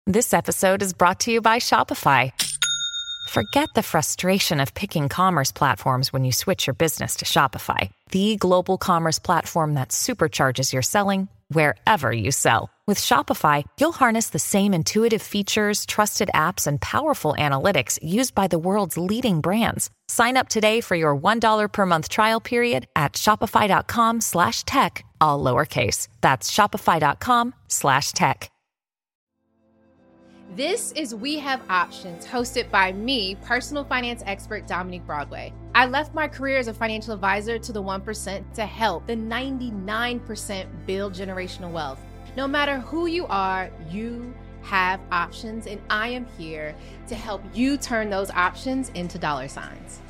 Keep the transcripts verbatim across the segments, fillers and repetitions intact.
This episode is brought to you by Shopify. Forget the frustration of picking commerce platforms when you switch your business to Shopify, the global commerce platform that supercharges your selling wherever you sell. With Shopify, you'll harness the same intuitive features, trusted apps, and powerful analytics used by the world's leading brands. Sign up today for your one dollar per month trial period at shopify.com slash tech, all lowercase. That's shopify.com slash tech. This is We Have Options, hosted by me, personal finance expert Dominique Broadway. I left my career as a financial advisor to the one percent to help the ninety-nine percent build generational wealth. No matter who you are, you have options, and I am here to help you turn those options into dollar signs.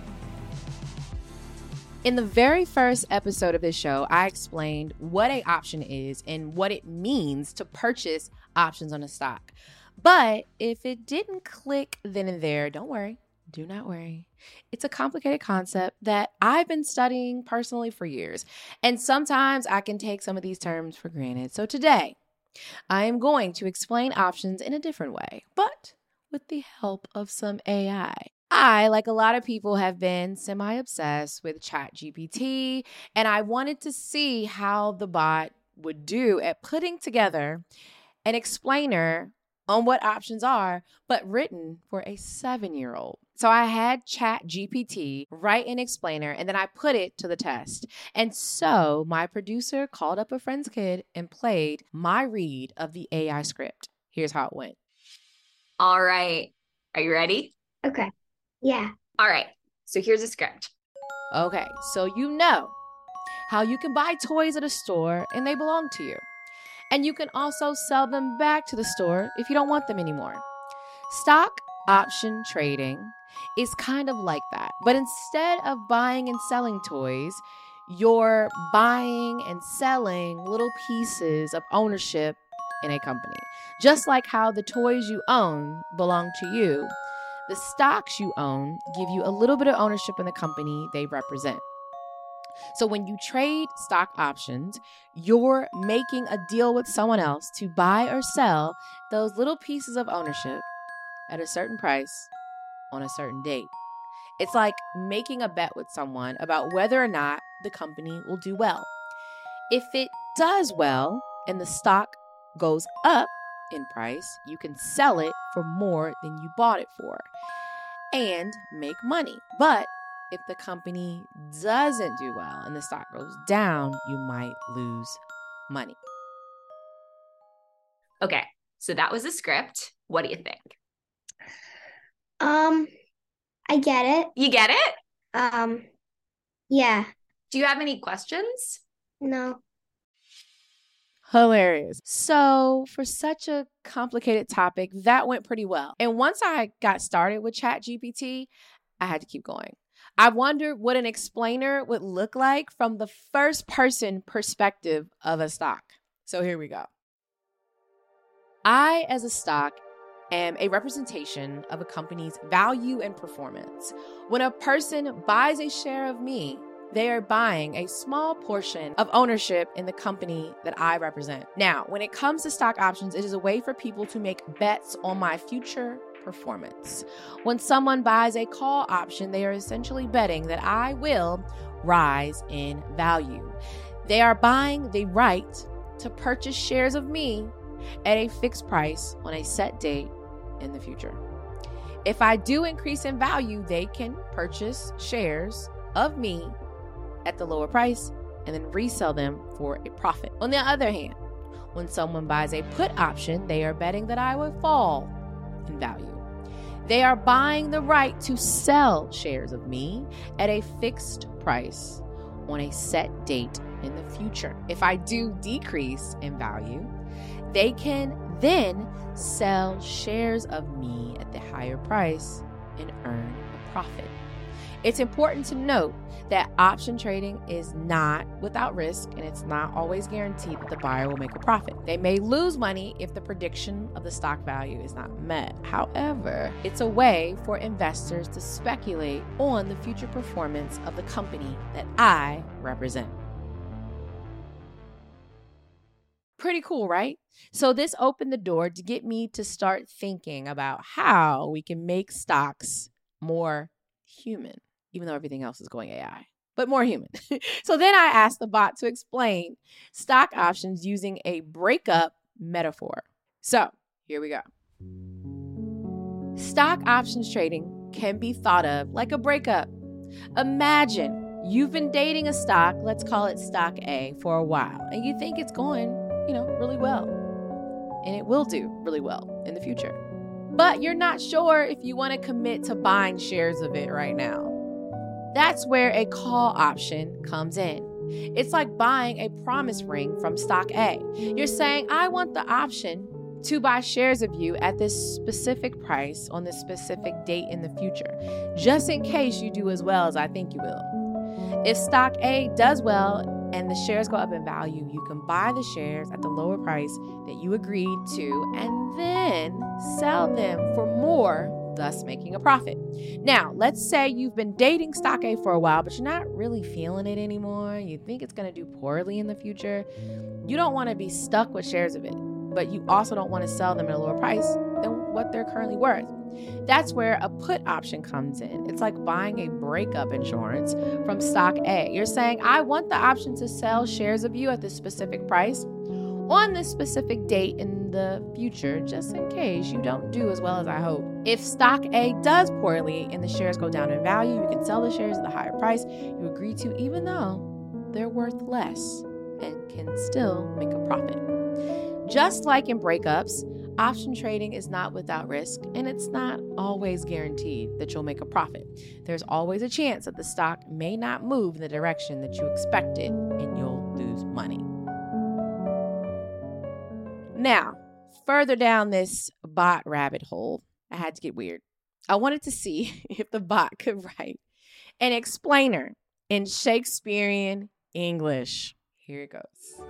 In the very first episode of this show, I explained what an option is and what it means to purchase options on a stock. But if it didn't click then and there, don't worry. Do not worry. It's a complicated concept that I've been studying personally for years. And sometimes I can take some of these terms for granted. So today, I am going to explain options in a different way, but with the help of some A I. I, like a lot of people, have been semi-obsessed with ChatGPT, and I wanted to see how the bot would do at putting together an explainer on what options are, but written for a seven-year-old. So I had ChatGPT write an explainer, and then I put it to the test. And so my producer called up a friend's kid and played my read of the A I script. Here's how it went. All right. Are you ready? Okay. Yeah. All right. So here's the script. Okay. So you know how you can buy toys at a store and they belong to you. And you can also sell them back to the store if you don't want them anymore. Stock option trading is kind of like that. But instead of buying and selling toys, you're buying and selling little pieces of ownership in a company. Just like how the toys you own belong to you, the stocks you own give you a little bit of ownership in the company they represent. So when you trade stock options, you're making a deal with someone else to buy or sell those little pieces of ownership at a certain price on a certain date. It's like making a bet with someone about whether or not the company will do well. If it does well and the stock goes up in price, you can sell it for more than you bought it for and make money. But if the company doesn't do well and the stock goes down, you might lose money. Okay, so that was the script. What do you think? Um, I get it. You get it? Um, yeah. Do you have any questions? No. Hilarious. So for such a complicated topic, that went pretty well. And once I got started with ChatGPT, I had to keep going. I wondered what an explainer would look like from the first person perspective of a stock. So here we go. I, as a stock, am a representation of a company's value and performance. When a person buys a share of me, they are buying a small portion of ownership in the company that I represent. Now, when it comes to stock options, it is a way for people to make bets on my future performance. When someone buys a call option, they are essentially betting that I will rise in value. They are buying the right to purchase shares of me at a fixed price on a set date in the future. If I do increase in value, they can purchase shares of me at the lower price and then resell them for a profit. On the other hand, when someone buys a put option, they are betting that I will fall in value. They are buying the right to sell shares of me at a fixed price on a set date in the future. If I do decrease in value, they can then sell shares of me at the higher price and earn a profit. It's important to note that option trading is not without risk, and it's not always guaranteed that the buyer will make a profit. They may lose money if the prediction of the stock value is not met. However, it's a way for investors to speculate on the future performance of the company that I represent. Pretty cool, right? So this opened the door to get me to start thinking about how we can make stocks more human, even though everything else is going A I, but more human. So then I asked the bot to explain stock options using a breakup metaphor. So here we go. Stock options trading can be thought of like a breakup. Imagine you've been dating a stock, let's call it stock A, for a while, and you think it's going, you know, really well. And it will do really well in the future. But you're not sure if you want to commit to buying shares of it right now. That's where a call option comes in. It's like buying a promise ring from stock A. You're saying, I want the option to buy shares of you at this specific price on this specific date in the future, just in case you do as well as I think you will. If stock A does well and the shares go up in value, you can buy the shares at the lower price that you agreed to and then sell them for more, thus making a profit. Now, let's say you've been dating stock A for a while, but you're not really feeling it anymore. You think it's going to do poorly in the future. You don't want to be stuck with shares of it, but you also don't want to sell them at a lower price than what they're currently worth. That's where a put option comes in. It's like buying a breakup insurance from stock A. You're saying, I want the option to sell shares of you at this specific price on this specific date in the future, just in case you don't do as well as I hope. If stock A does poorly and the shares go down in value, you can sell the shares at the higher price you agree to, even though they're worth less, and can still make a profit. Just like in breakups, option trading is not without risk, and it's not always guaranteed that you'll make a profit. There's always a chance that the stock may not move in the direction that you expected, and you'll lose money. Now, further down this bot rabbit hole, I had to get weird. I wanted to see if the bot could write an explainer in Shakespearean English. Here it goes.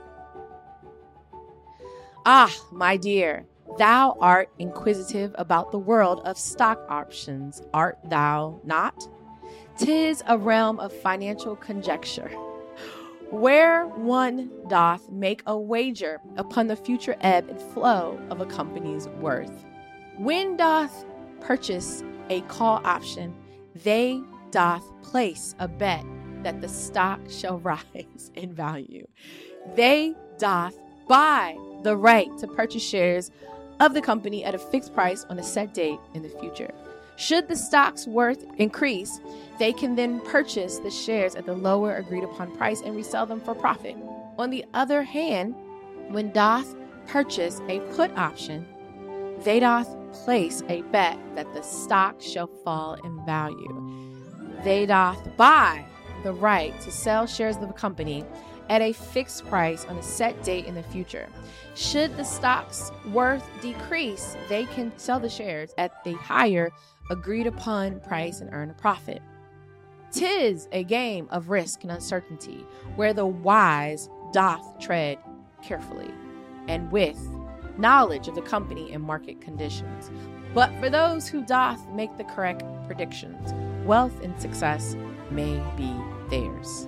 Ah, my dear, thou art inquisitive about the world of stock options, art thou not? 'Tis a realm of financial conjecture, where one doth make a wager upon the future ebb and flow of a company's worth. When doth purchase a call option, they doth place a bet that the stock shall rise in value. They doth buy the right to purchase shares of the company at a fixed price on a set date in the future. Should the stock's worth increase, they can then purchase the shares at the lower agreed upon price and resell them for profit. On the other hand, when doth purchase a put option, they doth place a bet that the stock shall fall in value. They doth buy the right to sell shares of the company at a fixed price on a set date in the future. Should the stock's worth decrease, they can sell the shares at the higher agreed upon price and earn a profit. 'Tis a game of risk and uncertainty, where the wise doth tread carefully and with knowledge of the company and market conditions. But for those who doth make the correct predictions, wealth and success may be theirs.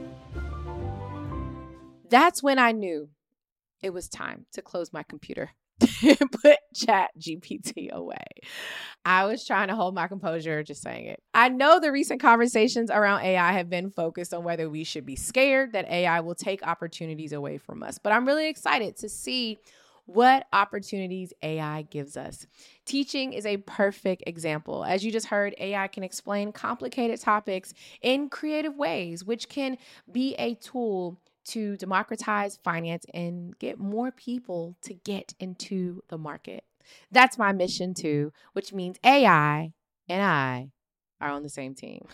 That's when I knew it was time to close my computer and put Chat G P T away. I was trying to hold my composure, just saying it. I know the recent conversations around A I have been focused on whether we should be scared that A I will take opportunities away from us, but I'm really excited to see what opportunities A I gives us. Teaching is a perfect example. As you just heard, A I can explain complicated topics in creative ways, which can be a tool to democratize finance and get more people to get into the market. That's my mission too, which means A I and I are on the same team.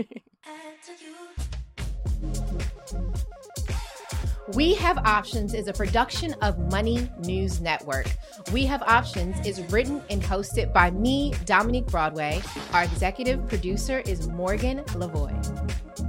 We Have Options is a production of Money News Network. We Have Options is written and hosted by me, Dominique Broadway. Our executive producer is Morgan Lavoie.